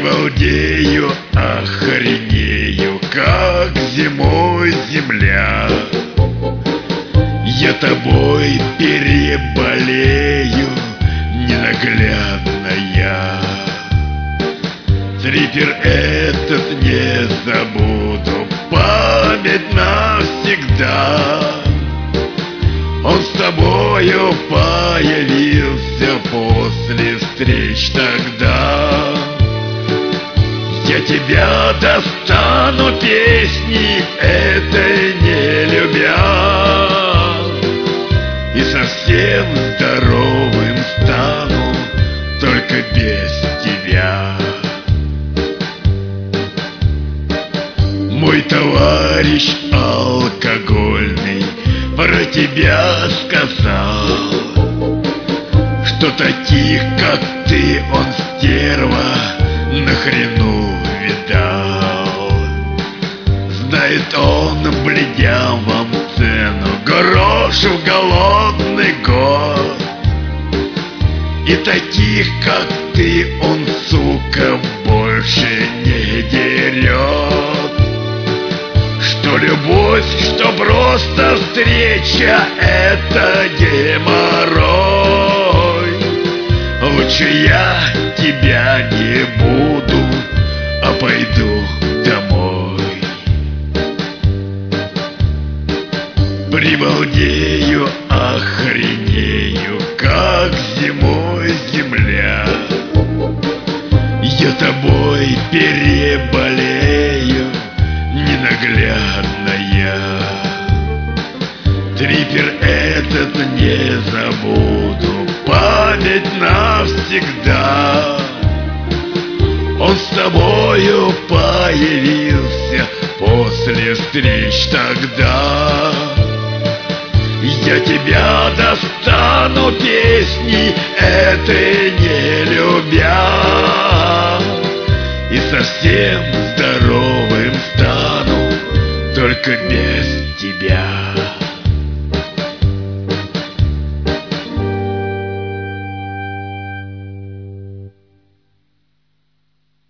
Прибалдею, охренею, как зимой земля. Я тобой переболею, ненаглядная. Трипер этот не забуду, память навсегда. Он с тобою появился после встреч тогда. Я тебя достану песней этой не любя, и совсем здоровым стану только без тебя. Мой товарищ алкогольный про тебя сказал, что таких, как ты, он, стерва, нахрену видал. Знает он, бледям вам цену, грош в голодный год. И таких, как ты, он, сука, больше не дерет. Что любовь, что просто встреча — это геморрой. Лучше я тебя не буду, а пойду домой. Прибалдею, охренею, как зимой земля. Я тобой переболею, ненаглядная. Трипер этот не забуду, память навсегда. Он с тобою появился после встреч тогда. Я тебя достану песней этой не любя, и совсем здоровым стану только без тебя.